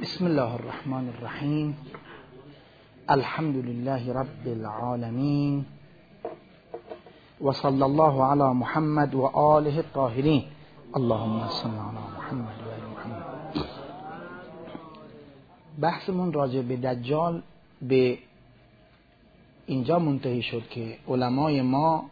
بسم الله الرحمن الرحیم. الحمد لله رب العالمین و صلی الله علی محمد و آله الطاهرین. اللهم صل علی محمد و آل محمد. بحثمون راجع به دجال به اینجا منتهی شد که علمای ما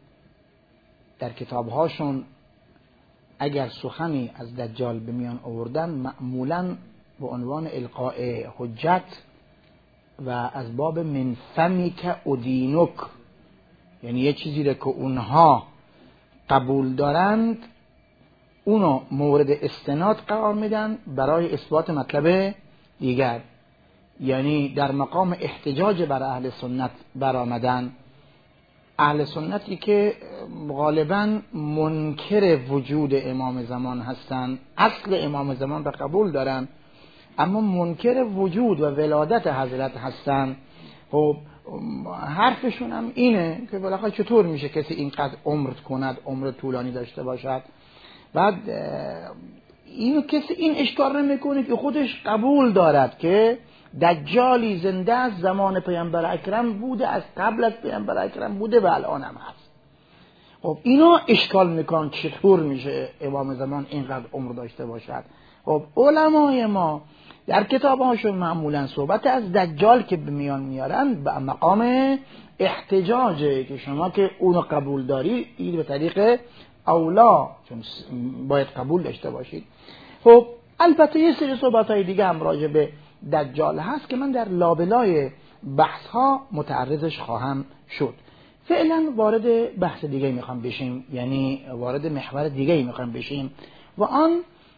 در کتابهاشون اگر سخنی از دجال به میان آوردن معمولاً به عنوان القاء حجت و از باب من فمیک ادینک، یعنی یه چیزی رو که اونها قبول دارند اونو مورد استناد قرار میدن برای اثبات مطلب دیگر، یعنی در مقام احتجاج بر اهل سنت برآمدن. اهل سنتی که غالباً منکر وجود امام زمان هستند، اصل امام زمان را قبول دارن اما منکر وجود و ولادت حضرت هستن. خب حرفشون هم اینه که بالاخره چطور میشه کسی اینقدر عمر کند، عمر طولانی داشته باشد. بعد اینو کسی این اشکار نمیکنه که خودش قبول دارد که دجالی زنده از زمان پیامبر اکرم بوده، از قبل از پیامبر اکرم بوده و الان هم هست. خب اینو اشکال میکنن چطور میشه امام زمان اینقدر عمر داشته باشد. خب علمای ما در کتابهاشون معمولا صحبت از دجال که به میان میارن به مقام احتجاجه که شما که اونو قبول داری این به طریق اولا چون باید قبول داشته باشید. خب البته یه سری صحبت‌های دیگه هم راجع به دجال هست که من در لابلای بحث ها متعرضش خواهم شد. فعلا وارد بحث دیگه میخوام بشیم، یعنی وارد محور دیگه میخوام بشیم و آن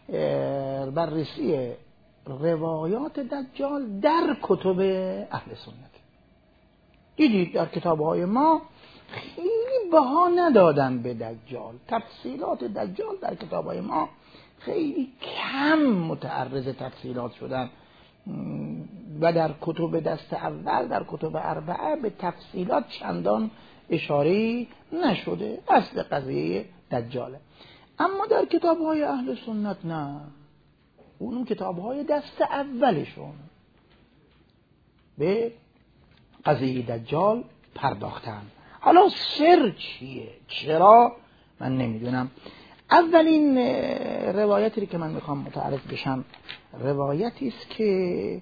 بررسی روایات دجال در کتب اهل سنت. دیدید در کتاب‌های ما خیلی بها ندادن به دجال، تفصیلات دجال در کتاب‌های ما خیلی کم متعرض تفصیلات شدن و در کتب دست اول، در کتب اربعه به تفصیلات چندان اشاره نشده. اصل قضیه دجاله. اما در کتاب‌های اهل سنت نه، اون کتاب‌های دست اولشون به قضیه دجال پرداختن. حالا سر چیه؟ چرا؟ من نمیدونم. اولین روایتی که من میخوام متعرض بشم روایتی است که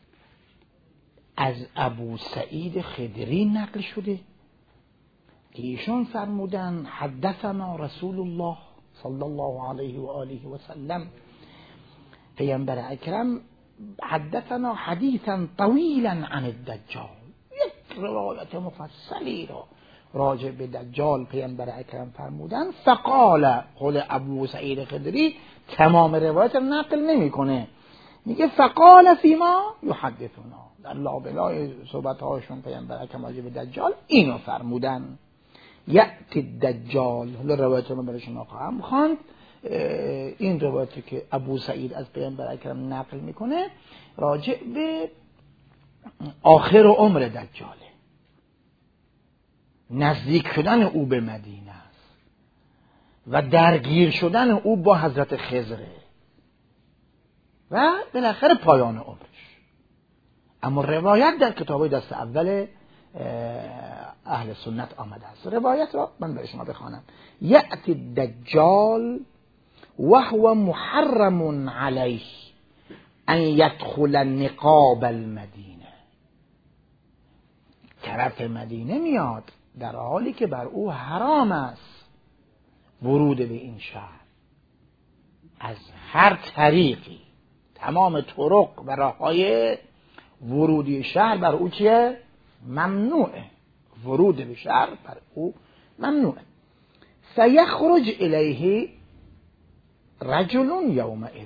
از ابو سعید خدری نقل شده که ایشون فرمودن حدثنا رسول الله صلی الله علیه و آله و سلم، پیامبر اکرم حدثنا حدیثا طویلا عن الدجال، یک روایت مفصلی را راجع به دجال پیامبر اکرم فرمودن. فقال، قول ابو سعید خدری تمام روایت را نقل نمیکنه، میگه فقال فیما یحدثنا، در لابلای صحبت هاشون پیامبر اکرم راجع به دجال اینو فرمودن. یأتی الدجال، حالا روایت رو برای شما خواهم خواند. این روایتی که ابو سعید از پیامبر اکرم نقل میکنه راجع به آخر عمر دجاله، نزدیک شدن او به مدینه است و درگیر شدن او با حضرت خضره و بالاخره پایان عمرش. اما روایت در کتاب‌های دست اول اهل سنت آمده است. روایت را من برای شما بخوانم. یأتی الدجال وهو محرم علیه ان یدخل نقاب المدینه، طرف مدینه میاد در حالی که بر او حرام است ورود به این شهر از هر طریقی. تمام طرق و راههای ورودی شهر بر او چیه؟ ممنوعه. ورود به شهر بر او ممنوعه. فیخرج الیه رجل یومئذ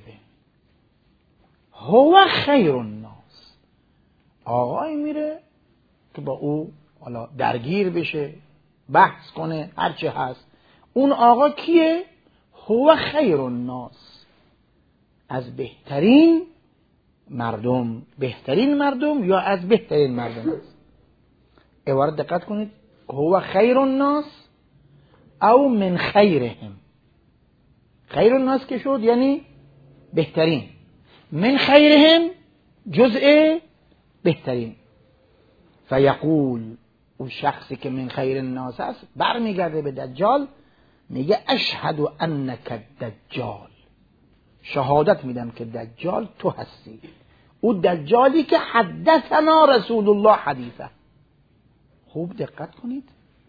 هو خیر الناس، آقای میره که با او حالا درگیر بشه، بحث کنه، هرچه هست. اون آقا کیه؟ هو خیر الناس، از بهترین مردم. بهترین مردم یا از بهترین مردم است. عبارت دقت کنید، هو خیر الناس او من خیرهم. خیر الناس که شد یعنی بهترین، من خیرهم جزء بهترین. فیقول اون شخصی که من خیر الناس است برمیگرده به دجال میگه اشهد انک دجال، شهادت میدم که دجال تو هستی. او دجالی که حدثنا رسول الله حدیثه. خوب دقت کنید،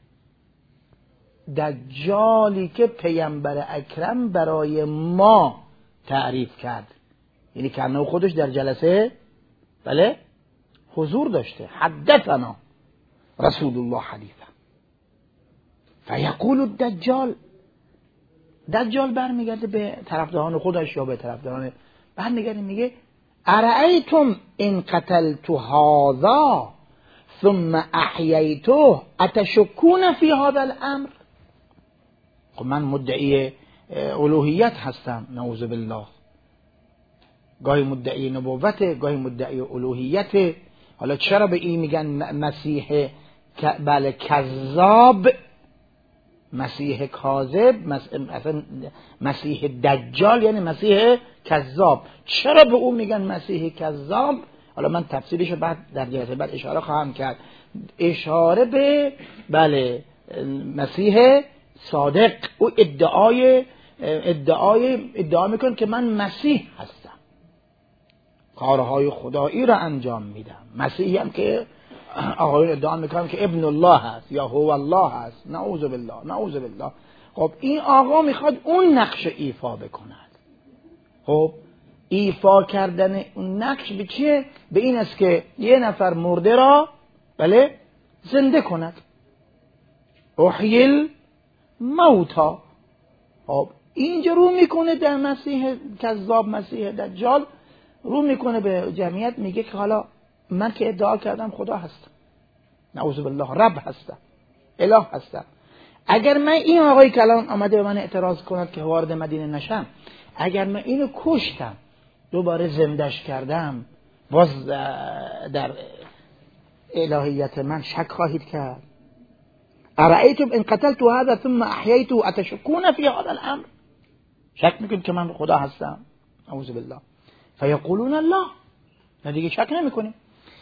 دجالی که پیامبر اکرم برای ما تعریف کرد، یعنی که انه خودش در جلسه بله حضور داشته. حدثنا رسول الله حدیثه. فیقول الدجال، دجال برمیگرده به طرفداران خودش یا به طرفداران، برمیگرده میگه ارأیتم ان قتلت هذا ثم احییته اتشکون فی هذا الامر. خب من مدعی الوهیت هستم، نعوذ بالله، گاهی مدعی نبوت، گاهی مدعی الوهیت. حالا چرا به این میگن مسیح بله کذاب، مسیح کاذب، مثلا مسیح دجال یعنی مسیح کذاب. چرا به اون میگن مسیح کذاب؟ حالا من تفسیرش رو بعد در جلسه بعد اشاره خواهم کرد. اشاره به بله مسیح صادق. او ادعا میکن که من مسیح هستم، کارهای خدایی را انجام میدم. مسیحی هم که آقایون ادعا میکنم که ابن الله هست یا هو الله هست، نعوذ بالله نعوذ بالله. خب این آقا میخواد اون نقش ایفا بکند. خب ایفا کردن اون نقش به چیه؟ به این است که یه نفر مرده را بله زنده کند. احیل موتا. خب اینجا رو میکنه در مسیح کذاب، مسیح دجال رو میکنه به جمعیت، میگه که حالا من که ادعا کردم خدا هستم، نعوذ بالله رب هستم، اله هستم. اگر من این آقایی که الان آمده به من اعتراض کند که وارد مدینه نشم، اگر من اینو کشتم دوباره زندش کردم، باز در الهیت من شک خواهید کرد. ارأیتم ان قتلت هذا ثم احییته اتشکون فی هذا الامر. شک میکنید که من خدا هستم، نعوذ بالله. فیقولون الله، نه دیگه شک نمیکنیم.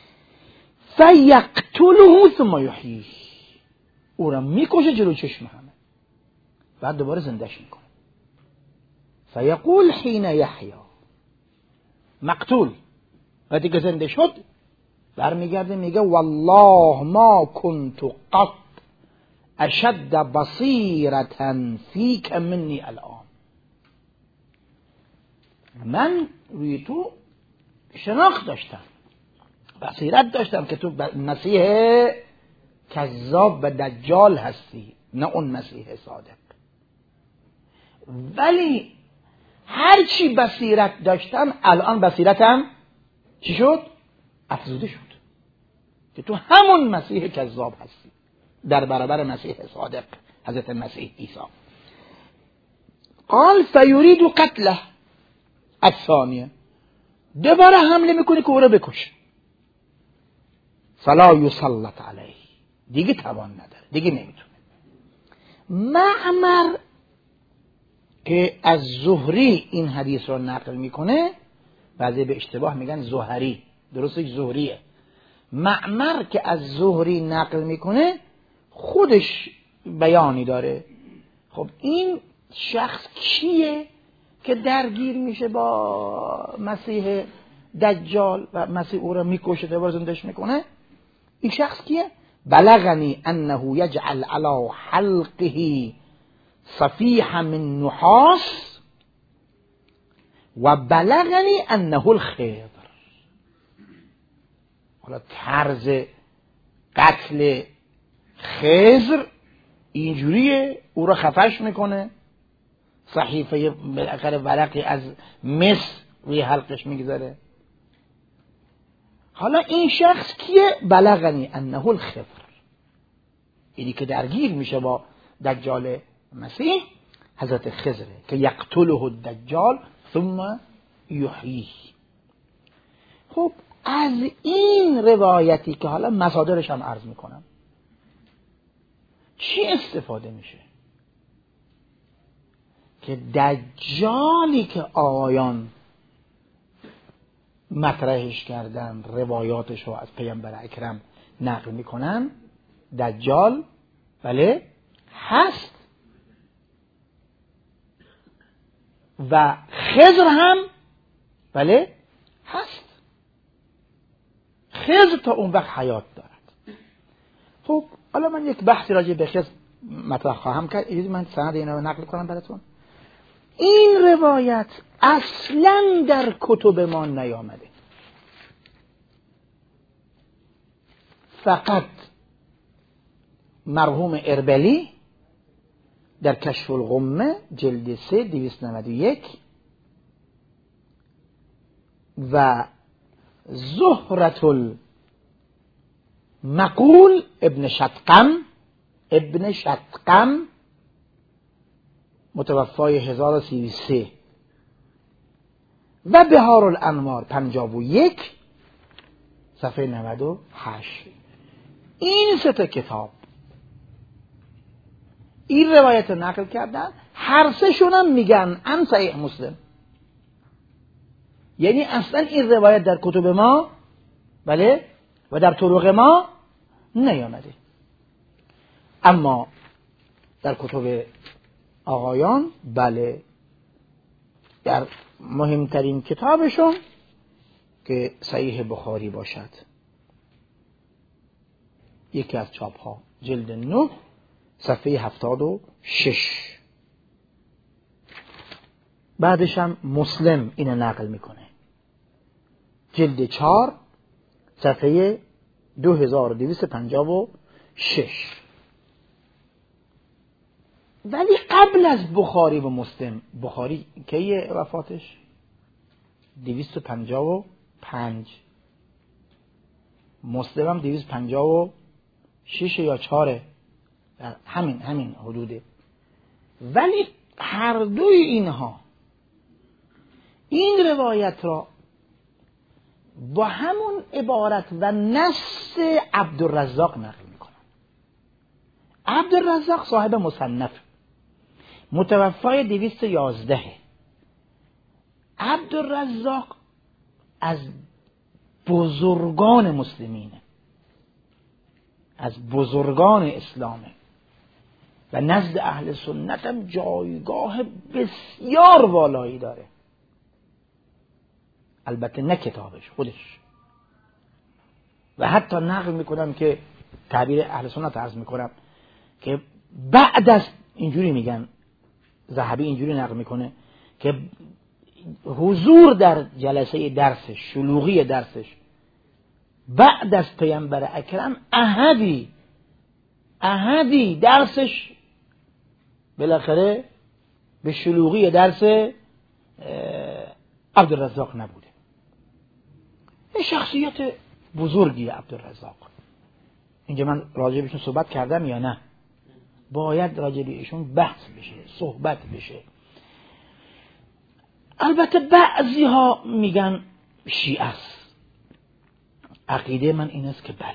فیقتله ثم یحییه، او را میکشه جلو چشم همه، بعد دوباره زندش میکنه. فیقول حین یحیی، مقتول وقتی که زنده شد برمیگرده میگه والله ما كنت قط اشد بصیرة فیک منی الان. من روی تو شناخت داشتم، بصیرت داشتم که تو مسیح کذاب و دجال هستی، نه اون مسیح صادق. ولی هرچی بصیرت داشتم الان بصیرتم چی شد؟ افزوده شد که تو همون مسیح کذاب هستی در برابر مسیح صادق، حضرت مسیح عیسی. قال فیرید قتله الثانیه، دوباره حمله میکنه که او رو بکشه. فلا یسلط علیه، دیگه توان نداره، دیگه نمیتونه. معمر که از زهری این حدیث رو نقل میکنه، بعضی به اشتباه میگن زهری، درستش زهریه. معمر که از زهری نقل میکنه خودش بیانی داره. خب این شخص کیه که درگیر میشه با مسیح دجال و مسیح او را میکشه دوباره زندش میکنه؟ این شخص کیه؟ بلغنی انه یجعل علی حلقه صفیح من نحاس و بلغنی انه الخضر. حالا طرز قتل خضر اینجوریه، او را خفش میکنه، صحیفه بالاخره ورقی از مس روی حلقش میگذاره. حالا این شخص کیه؟ بلغنی انه الخضر، اینی که درگیر میشه با دجال مسیح حضرت خضره که یقتله الدجال ثم یحییه. خب از این روایتی که حالا مصادرش هم عرض میکنم چی استفاده میشه؟ که دجالی که آقایان مطرحش کردن، روایاتش رو از پیامبر اکرم نقل میکنن، دجال بله هست و خضر هم بله هست. خضر تا اون وقت حیات دارد. خب حالا من یک بحثی راجع به خضر مطرح خواهم کرد. اجازه من سند اینا رو نقل کنم براتون. این روایت اصلا در کتب ما نیامده، فقط مرحوم اربلی در کشف الغمه جلد 3 291 و زهرة المقول ابن شتقم متوفای 1033 و بهار الانوار 51 صفحه 98. این سه تا کتاب این روایت رو نقل کردن، هر سه شون هم میگن ان صحیح مسلم. یعنی اصلا این روایت در کتب ما بله و در طرق ما نیامده، اما در کتب آقایان بله، در مهمترین کتابشون که صحیح بخاری باشد، یکی از چاپ ها جلد 9 صفحه 76. بعدش هم مسلم اینو نقل میکنه، جلد 4 صفحه 2256. ولی قبل از بخاری و مسلم، بخاری کی وفاتش 255، مسلم هم 256 یا 4، همین حدوده. ولی هر دوی اینها این روایت را با همون عبارت و نص عبدالرزاق نقل میکنن. عبدالرزاق صاحب مصنف متوفای 211. عبدالرزاق از بزرگان مسلمینه، از بزرگان اسلامه و نزد اهل سنت هم جایگاه بسیار بالایی داره. البته نه کتابش خودش، و حتی نقل میکنم که تعبیر اهل سنت عرض میکنم که بعد از اینجوری میگن، ذهبی اینجوری نقل میکنه که حضور در جلسه درسش، شلوغی درسش بعد از پیامبر اکرم احدی درسش بالاخره به شلوغی درس عبدالرزاق نبوده. این شخصیت بزرگی عبدالرزاق. اینجا من راجع بهشون صحبت کردم یا نه؟ باید راجع بهشون بحث بشه، صحبت بشه. البته بعضی ها میگن شیعه است. عقیده من این است که بله،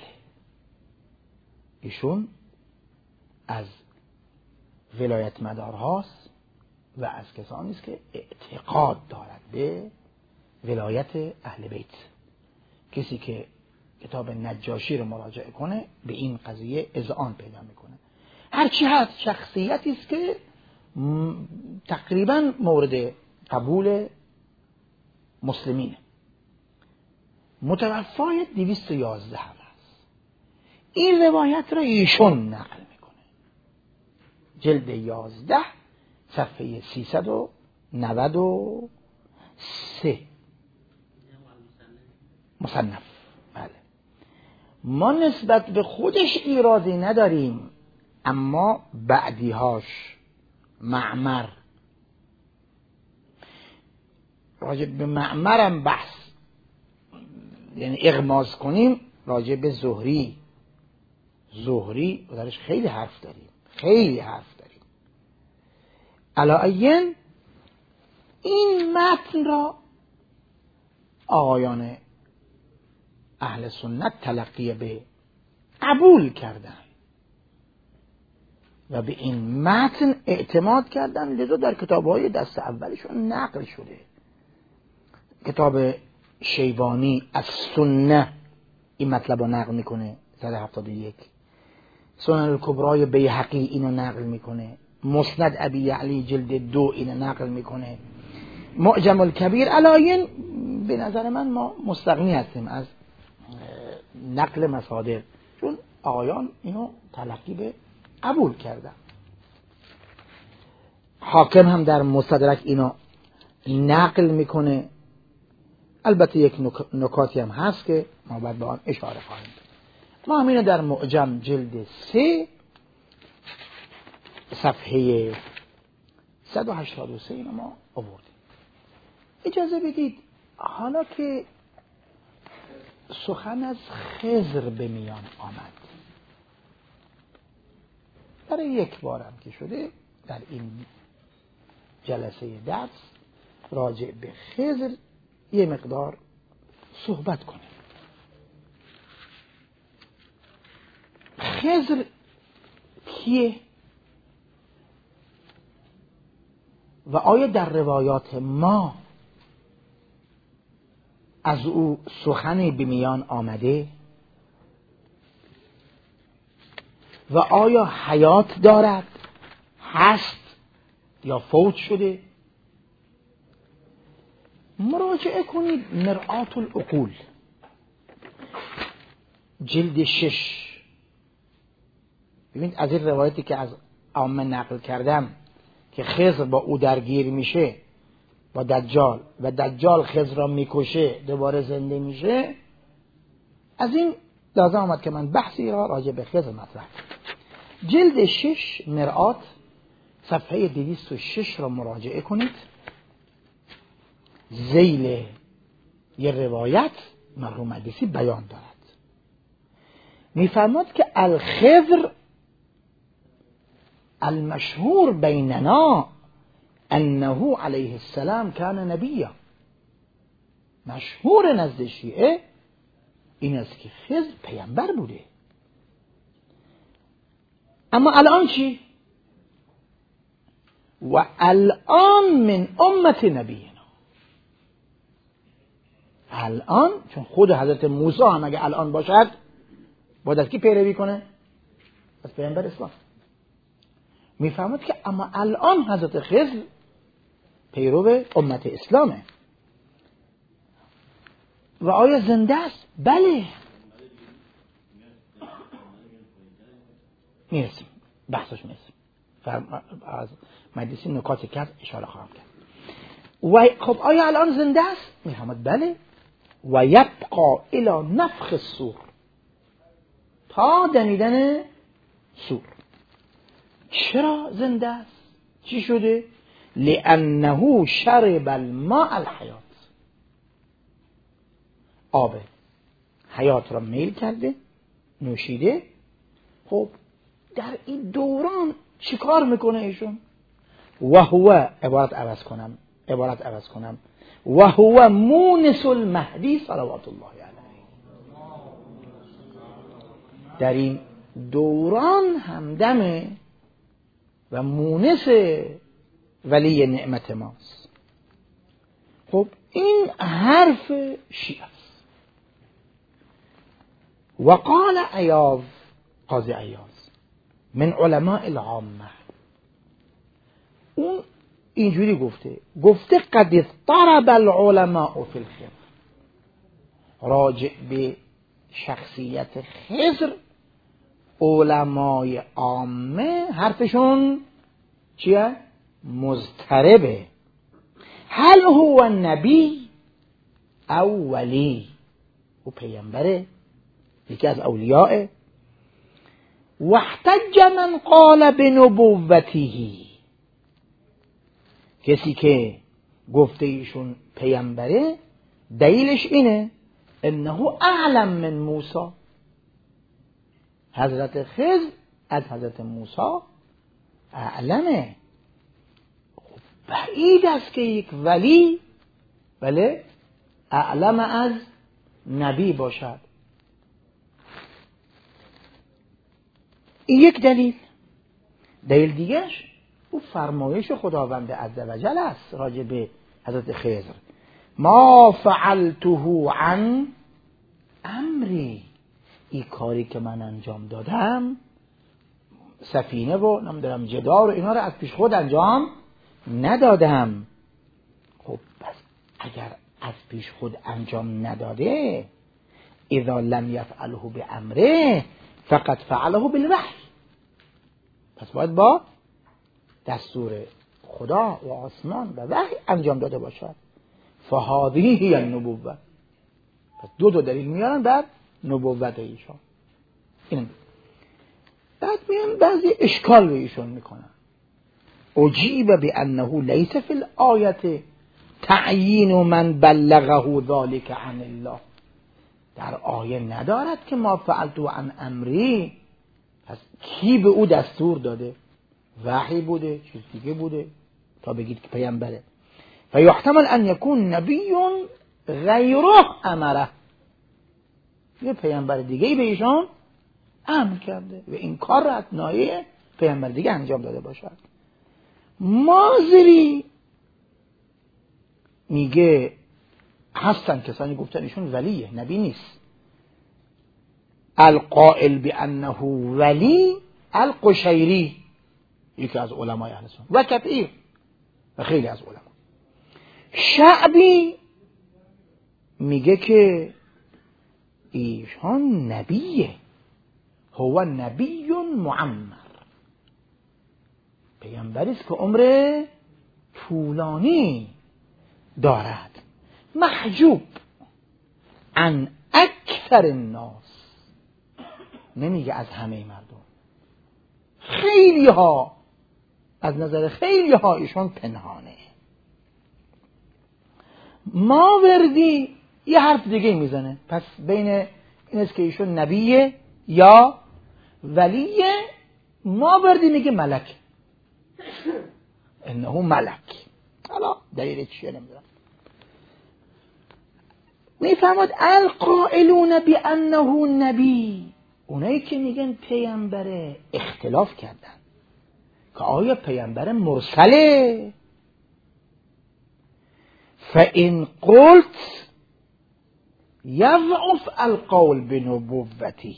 ایشون از ولایت مدار هاست و از کسانی است که اعتقاد دارد به ولایت اهل بیت. کسی که کتاب نجاشی رو مراجعه کنه به این قضیه اذعان پیدا میکنه. هرچی هست شخصیتی است که تقریبا مورد قبول مسلمینه. متوفای 211 هم هست. این روایت را ایشون نقل میکنه، جلد 11 صفحه 393 مصنف. بله، ما نسبت به خودش ایرادی نداریم، اما بعدیهاش معمر، راجع به معمرم بحث یعنی اغماز کنیم، راجع به زهری و درش خیلی حرف داریم. علاوه این متن را آقایان اهل سنت تلقی به قبول کردن و به این متن اعتماد کردن، لذا در کتاب‌های دست اولشون نقل شده. کتاب شیبانی از سنه این مطلب رو نقل میکنه 171. سنن الکبرای بیهقی اینو نقل میکنه. مسند ابی یعلی جلد 2 اینو نقل میکنه. معجم الکبیر علاین به نظر من ما مستغنی هستیم از نقل مصادر، چون آقایان اینو تلقی به قبول کردن. حاکم هم در مستدرک اینو نقل میکنه. البته یک نکاتی هم هست که ما باید به آن اشاره خواهیم کرد. ما هم اینو در معجم جلد 3 صفحه 183 اینو ما آوردیم. اجازه بدید حالا که سخن از خضر به میان آمد، برای یک بارم که شده در این جلسه درس راجع به خضر یه مقدار صحبت کنیم. خضر کیه؟ و آیا در روایات ما از او سخنی به میان آمده؟ و آیا حیات دارد؟ هست یا فوت شده؟ مراجعه کنید مرآت العقول جلد 6. ببینید از این روایتی که از عامه نقل کردم که خضر با او درگیر میشه با دجال و دجال خضر را میکشه دوباره زنده میشه، از این لازم آمد که من بحثی را راجع به خضر مطرح کنم. جلد 6 مرآت صفحه 206 را مراجعه کنید. ذیل یه روایت مرحوم مجلسی بیان دارد، میفرماد که الخضر المشهور بیننا انه علیه السلام کان نبیا. مشهور نزد شیعه این است که خضر پیامبر بوده. اما الان چی؟ و الان من امت نبینا. الان چون خود حضرت موسی هم اگه الان باشد باید از کی پیروی کنه؟ از پیامبر اسلام. میفهمد که اما الان حضرت خضر پیرو امت اسلامه. و آیا زنده است؟ بله. میرسیم بحثش میرسیم. از مجلسی نکات کرد اشاره خواهم کرد. و خب آیا الان زنده است؟ میفهمد بله. و یبقا الی نفخ الصور، تا دمیدن صور. چرا زنده است؟ چی شده؟ لانه شرب الماء الحیات، آب حیات را میل کرده نوشیده. خب در این دوران چیکار میکنه ایشون؟ و هو عبارت عوض کنم و هو مونس المهدی صلوات الله علیه. در این دوران همدمه و مونس ولی نعمت ماست. خب این حرف شیعه است. و قال عیاض، قاضی عیاض من علماء العامه، اون اینجوری گفته قد اضطرب العلماء فی الخضر، راجع به شخصیت خضر علمای عامه حرفشون چیه؟ مضطربه. هل هو نبی او ولی؟ او پیامبره، یکی از اولیاء. واحتج من قال بنبوته، کسی که گفته ایشون پیامبره دلیلش اینه انه اعلم من موسی، حضرت خضر از حضرت موسی اعلمه. بعید است که یک ولی بله اعلم از نبی باشد. این یک دلیل. دلیل دیگرش او فرمایش خداوند عزوجل است راجع به حضرت خضر. ما فعلته عن امری، این کاری که من انجام دادم، سفینه و نمیدونم جدار و اینا رو از پیش خود انجام ندادم. خب پس اگر از پیش خود انجام نداده، اذا لم یفعله بامره فقط فعله بالوحی، پس باید با دستور خدا و آسمان و وحی انجام داده باشد. فهذه هی النبوة. پس دو دلیل میارن بر نبوت ایشان. این بعد میان بعضی اشکال به ایشون میکنن. اجیب بانه لیس فی الآیه تعیین من بلغه ذلك عن الله. در آیه ندارد که ما فعلتو عن امری. پس کی به او دستور داده؟ وحی بوده، چیز دیگه بوده تا بگید که پیامبره. فیحتمل ان یکون نبی غیره امره، یه پیامبر دیگه به ایشان امر کرده و این کار را اتنایی پیامبر دیگه انجام داده باشد. مازری میگه هستن کسانی گفتن ایشون ولیه، نبی نیست. القائل بانه ولی القشیری، یکی از علمای اهل سنت و کثیر و خیلی از علما. شعبی میگه که ایشان نبیه، هو نبی معمر، پیامبری است که عمر طولانی دارد، محجوب عن اکثر الناس، نمیگه از همه مردم، خیلی ها از نظر خیلی ها ایشون پنهانه. ماوردی یه حرف دیگه میزنه، پس بین این است که ایشون نبیه یا ولیه. ماوردی میگه ملک، انه ملک. حالا دلیل چیه نمیدونم. میفهمد القائلون بانه نبی، اونایی که میگن پیامبره اختلاف کردن که آیا پیامبر مرسله. فان قلت یضعف القول بنبوته،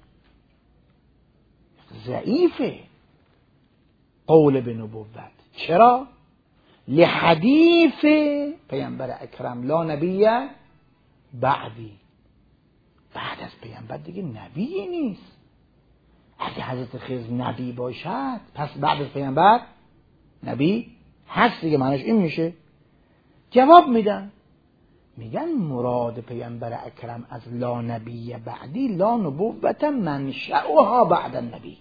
ضعیفه قول بنبوت. چرا؟ لحدیث پیامبر اکرم لا نبی بعدی، بعد از پیامبر دیگه نبی نیست. اگه حضرت خضر نبی باشد پس بعد از پیامبر نبی هست دیگه، معنیش این میشه. جواب میدن، میگن مراد پیامبر اکرم از لا نبی بعدی لا نبوت منشأها بعد النبی،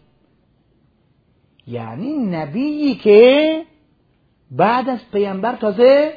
یعنی نبیی که بعد از پیامبر تازه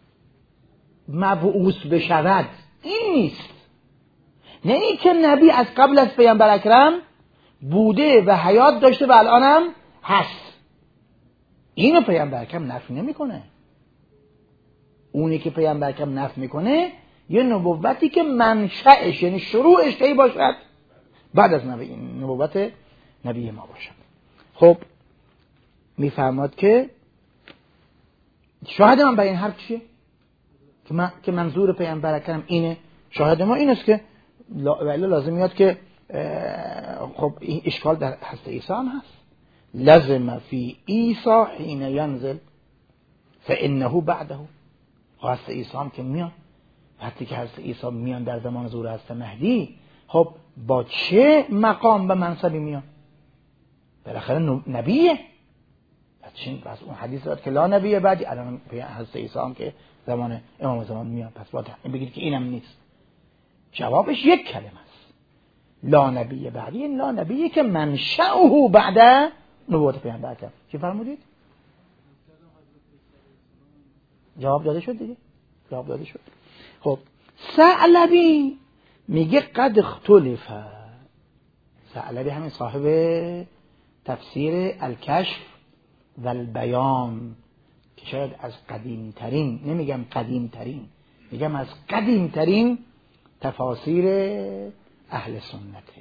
مبعوث بشود، این نیست. نه این که نبی از قبل از پیامبر اکرم بوده و حیات داشته و الانم هست، اینو پیامبر اکرم نفی نمیکنه. اونی که پیامبر اکرم نفی میکنه یه نبوتی که منشأش یعنی شروعش کی باشد؟ بعد از نبوت نبی ما باشد. خب میفرماد که شاهد من برای این حرف چیه؟ که منظور پیامبر اکرم اینه. شاهد ما این است که لازم میاد که خب این اشکال در حضرت عیسی هم هست. لازم فی عیسی حین ینزل فانه بعده. حضرت عیسی هم که میان، وقتی که حضرت عیسی میان در زمان ظهور حضرت مهدی، خب با چه مقام و منصبی میان؟ بالاخره نبیه. پس اون حدیث داد که لا نبیه بعدی، الان حضرت عیسی هم که زمان امام زمان میان، پس باید بگید که اینم نیست. جوابش یک کلمه است، لا نبی بعدی، این لا نبیه که منشأه بعد نبوت پیامبر کرد. چی فرمودید؟ جواب داده شد دیگه، جواب داده شد. خب ثعلبی میگه قد اختلف. ثعلبی همین صاحب تفسیر الکشف و البیان که شاید از قدیم ترین، نمیگم قدیم ترین، میگم از قدیم ترین تفاسیر اهل سنته،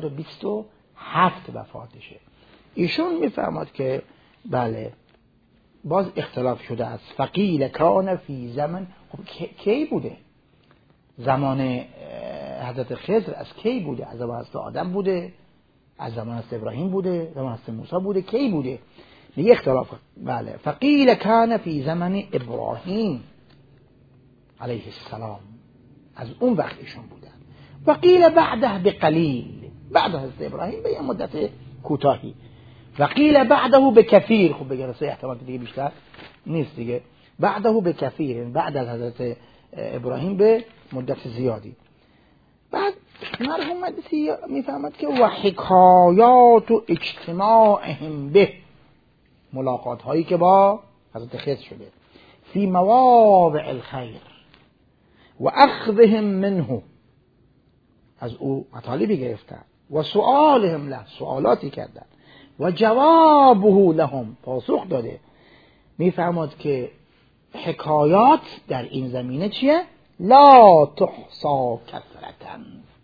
427 وفاتشه. ایشون میفرماد که بله باز اختلاف شده است. فقیل کان فی زمن، خب کی بوده؟ زمان حضرت خضر از کی بوده؟ از زمان حضرت آدم بوده؟ از زمان حضرت ابراهیم بوده؟ زمان حضرت موسی بوده؟ کی بوده؟ میگه اختلاف. بله، فقیل کان فی زمن ابراهیم علیه السلام، از اون وقت ایشون بودن. وقیل بعده بقلیل، بعد از ابراهیم به یه مدت کوتاهی. وقیل بعده بکثیر، خب بگه رسه احتمال دیگه بیشتر نیست دیگه. بعده بکثیر، بعد از حضرت ابراهیم به مدت زیادی. بعد مرحوم مجلسی میفهمد که و حکایات و اجتماعهم به، ملاقات هایی که با حضرت خضر شده، فی مواضع الخیر و اخذهم منه، از او مطالبی گرفتن، و سؤالهم له، سوالاتی کردن، و جوابه لهم، پاسخ داده. میفهمد که حکایات در این زمینه چیه؟ لا تحصا کثرتن.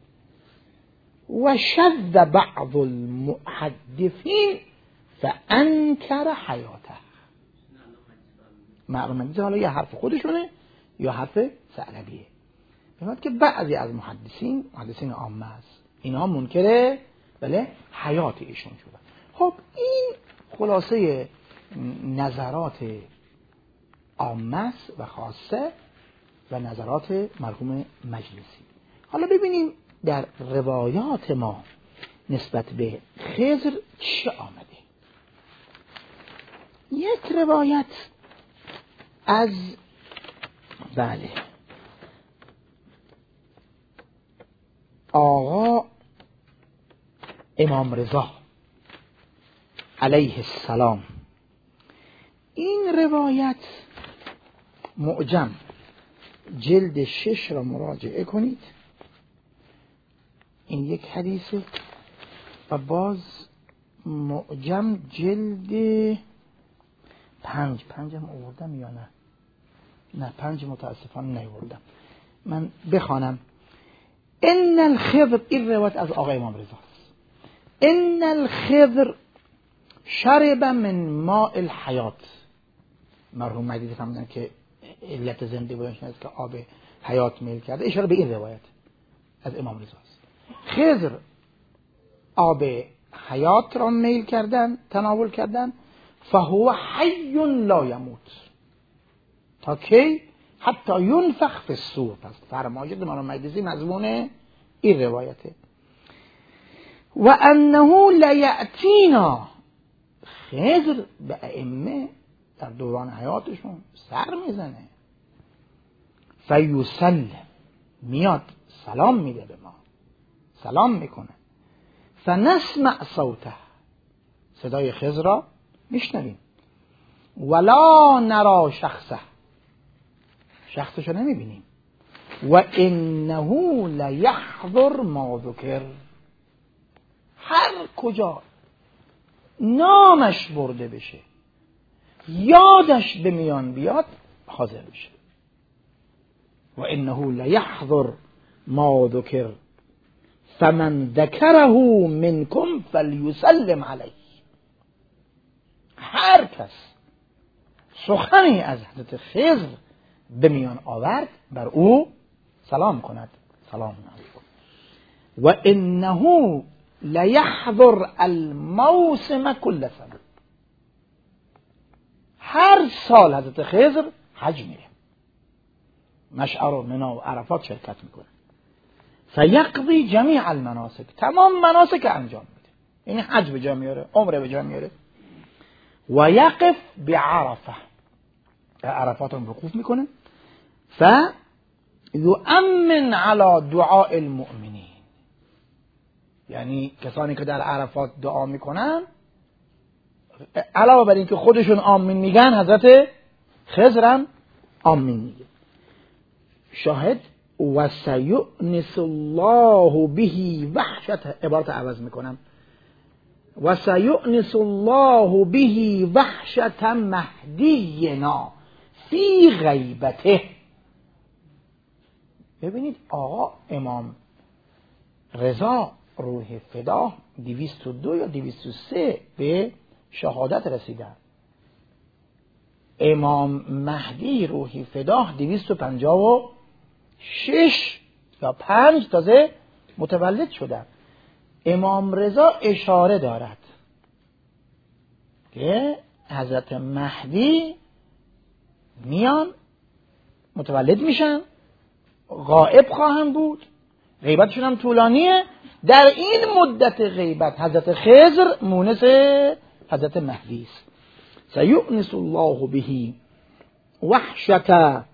و شذ بعض المحدثین فانکر حیاته. معلومه حالا یا حرف خودشونه یا حرف ثعلبیه. میگه که بعضی از محدثین عامه است، اینها منکره بله حیات ایشون شدن. خب این خلاصه نظرات عامه و خاصه و نظرات مرحوم مجلسی. حالا ببینیم در روایات ما نسبت به خضر چه آمده. یک روایت از بله آقا امام رضا علیه السلام، این روایت معجم جلد 6 را مراجعه کنید. این یک حدیثه. و باز معجم جلد 5 هم آوردم یا نه 5 متاسفانه نیاوردم. من بخوانم. ان الخضر، این روایت از آقا امام رضا است. ان الخضر شرب من ماء الحیات. مرحوم مجلسی فهمیدن که علت زنده بودنش است که آب حیات میل کرده. اشاره به این روایت از امام رضا است. خضر آب حیات را میل کردن، تناول کردن. فهو حی لا یموت تا کی؟ حتی ینفخ فی الصور. پس فرمایش مرحوم مجلسی مضمون این روایته. و انه لیأتینا، خضر به ائمه در دوران حیاتشون سر میزنه. فیسلم، میاد سلام میده به ما، سلام میکنه. فنسمع صوته، صدای خضر را میشنویم. ولا نرا شخصه، شخصشو نمیبینیم. و انه لیحضر ما ذکر، هر کجا نامش برده بشه، یادش به میان بیاد، حاضر میشه. و انه لیحضر ما ذکر فمن ذکره منکم فلیسلم علیه. هر کس سخنی از حضرت خضر به میان آورد بر او سلام کند. سلام علیکم. و انه لیحضر الموسم کل سنه، هر سال حضرت خضر حج میره، مشعر و منا و عرفات شرکت میکنه. فیقضی جمیع المناسک، تمام مناسک انجام میده، یعنی حج به جا میاره، عمره به جا میاره. و یقف بعرفه، عرفات رو وقوف میکنه. یؤمن علی دعاء المؤمنین، یعنی کسانی که در عرفات دعا میکنن علاوه بر این که خودشون آمین میگن، حضرت خضر هم آمین میگه. شاهد و سیؤنس الله به وحشت، عبارت عوض میکنم، و سیؤنس الله به وحشت مهدینا فی غیبته. ببینید آقا امام رضا روح فدا 202 یا 203 به شهادت رسیدن. امام مهدی روحی فداه 256 یا 5 تازه متولد شدن. امام رضا اشاره دارد که حضرت مهدی میان متولد میشن، غائب خواهم بود، غیبتشون هم طولانیه. در این مدت غیبت حضرت خضر مونس حضرت مهدی است. سیؤنس الله به وحشت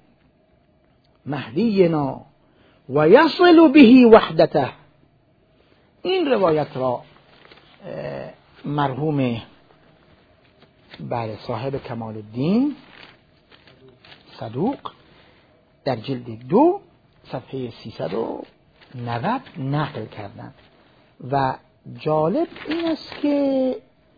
مهدینا و یصل به وحدته. این روایت را مرحوم صاحب کمال الدین صدوق در جلد 2 صفحه 390 نقل کردند و جالب این است که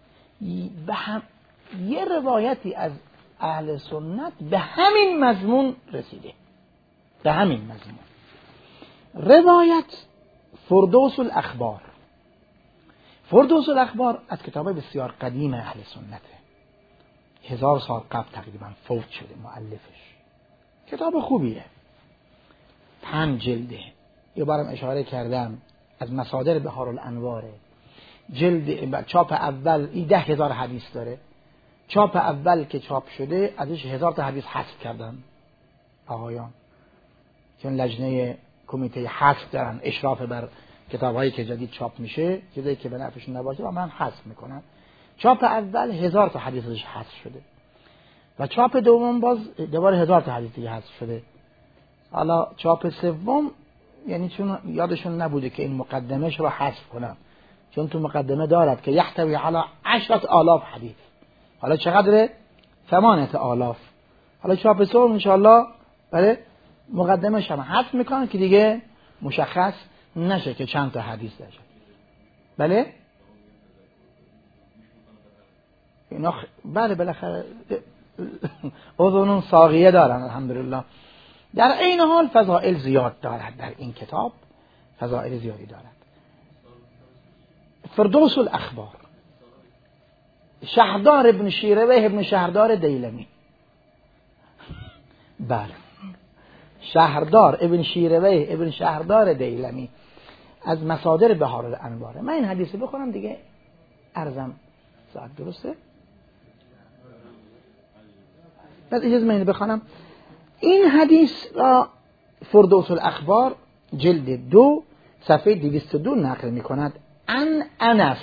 یه روایتی از اهل سنت به همین مضمون رسیده. به همین مضمون روایت فردوس الاخبار. فردوس الاخبار از کتاب بسیار قدیم اهل سنته، 1000 سال قبل تقریبا فوت شده مؤلفش. کتاب خوبیه، 5 جلده. یه بارم اشاره کردم از مصادر بحار الانواره. جلد چاپ اول 10,000 حدیث داره. چاپ اول که چاپ شده ازش 1000 تا حدیث حذف کردن آقایان، چون لجنه کمیته حذف دارن اشراف بر کتابایی که جدید چاپ میشه، چیزایی که به نفعشون نباشه و من حذف میکنن. چاپ اول 1000 تا حدیث ازش حذف شده و چاپ دوم باز دوباره 1000 تا حدیث دیگه حذف شده. حالا چاپ سوم یعنی چون یادشون نبوده که این مقدمهش رو حذف کنن، چون تو مقدمه دارد که یحتوی علی 10,000 حدیث. حالا چقدره؟ 8,000. حالا چاپ سوم انشاءالله برای مقدمهش هم حذف میکنن که دیگه مشخص نشه که چند تا حدیث داشت. بله؟ اینا بله بالاخره اذنون صاغیه دارن الحمدلله. در این حال فضائل زیاد دارد، در این کتاب فضائل زیادی دارد. فردوس الاخبار، شهردار ابن شیرویه ابن شهردار دیلمی. بله، شهردار ابن شیرویه ابن شهردار دیلمی از مصادر بحار الانواره. من این حدیث بخونم دیگه عرضم ساعت درسته؟ بس اجازه من بخونم. این حدیث را فردوس الاخبار جلد 2 صفحه 202 نقل می کند. ان انس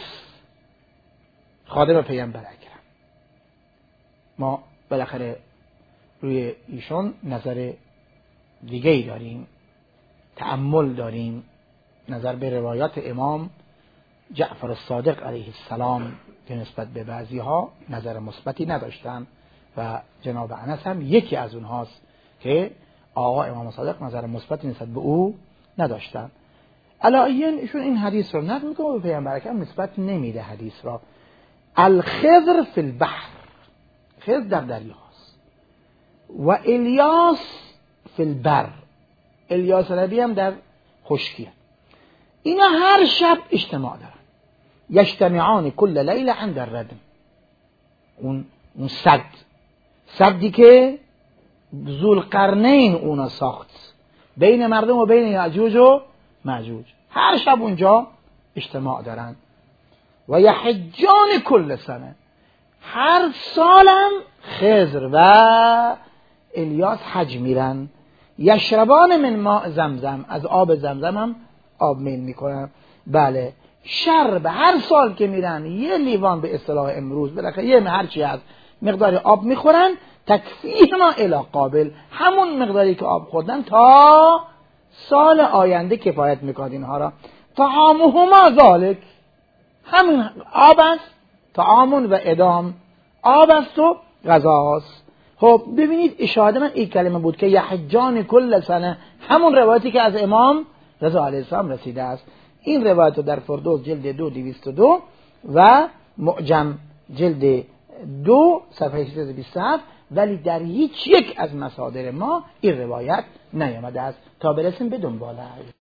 خادم پیامبر اکرم. ما بالاخره روی ایشون نظر دیگه‌ای داریم، تأمل داریم، نظر به روایات امام جعفر الصادق علیه السلام که نسبت به بعضی ها نظر مثبتی نداشتن و جناب انس هم یکی از اونهاست که آقا امام صادق نظر مثبتی نسبت به او نداشتن. علایین ایشون این حدیث رو نقل میکنه و به پیامبر اکرم نسبت نمیده حدیث را. الخضر فی البحر، خضر در دریاست، و الیاس فی البر، الیاس نبی هم در خشکیه. اینا هر شب اجتماع دارن، یجتمعان کل لیل عند الردم. اون سدی که ذوالقرنین اونا ساخت بین مردم و بین یعجوج و ماجوج، هر شب اونجا اجتماع دارن. و یحجان کل سنه، هر سالم خضر و الیاس حج میرن. یشربان من ماء زمزم، از آب زمزم هم آب میل میکنن. بله، شرب هر سال که میرن یه لیوان به اصطلاح امروز بالاخره یه هرچی از مقدار آب میخورن، تکفیه ما الی قابل، همون مقداری که آب خوردن تا سال آینده کفایت میکنه اینها را. طعامهما ذالک، همین آب است، طعامون و ادام، آب است و غذاست. خب ببینید اشاره من این کلمه بود که یحجان کل سنه، همون روایتی که از امام رضا علیه السلام رسیده است. این روایت رو در فردوس جلد 2 202 و معجم جلد 2 صفحه 327 ولی در هیچ یک از مصادر ما این روایت نیامده است. تا برسیم به دنباله.